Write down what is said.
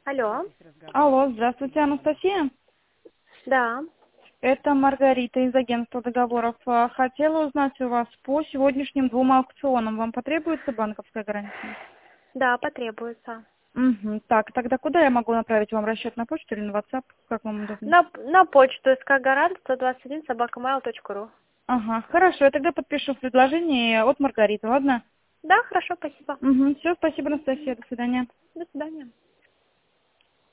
Алло. Алло, здравствуйте, Анастасия. Да. Это Маргарита из агентства договоров. Хотела узнать у вас по сегодняшним 2 аукционам. Вам потребуется банковская гарантия? Да, потребуется. Угу. Так, тогда куда я могу направить вам расчет, на почту или на WhatsApp? Как вам удобно? На почту СК-Гарант 121 @mail.ru. Ага, хорошо, я тогда подпишу предложение от Маргариты, ладно? Да, хорошо, спасибо. Угу. Все, спасибо, Анастасия, до свидания. До свидания.